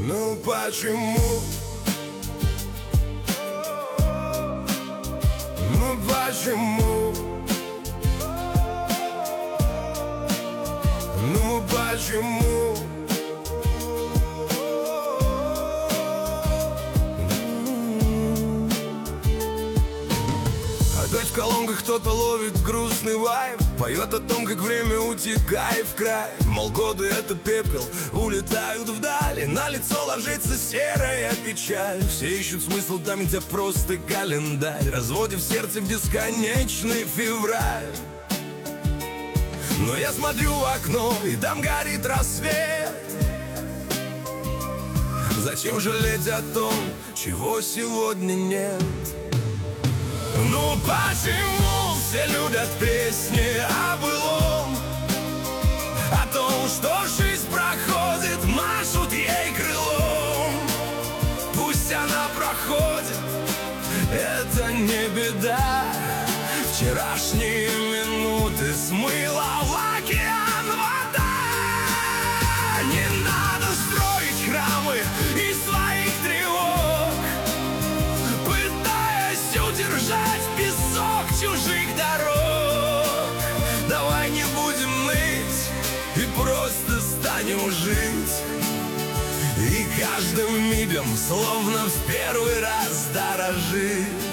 Ну почему? Ну почему? Ну почему? Опять в колонках кто-то ловит грустный вайб, поет о том, как время утекает в край. Мол, годы это пепел, улетают вдали, на лицо ложится серая печаль. Все ищут смысл там, где просто календарь, разводив сердце в бесконечный февраль. Но я смотрю в окно, и там горит рассвет. Зачем жалеть о том, чего сегодня нет? Ну почему все любят песни о былом, о том, что жизнь проходит, машут ей крылом? Пусть она проходит, это не беда. Вчерашние минуты смыла в океан вода. Не надо строить храмы из своих тревог, пытаясь удержать песок чужих дорог. Давай не будем ныть и просто станем жить, и каждым мигом словно в первый раз дорожить.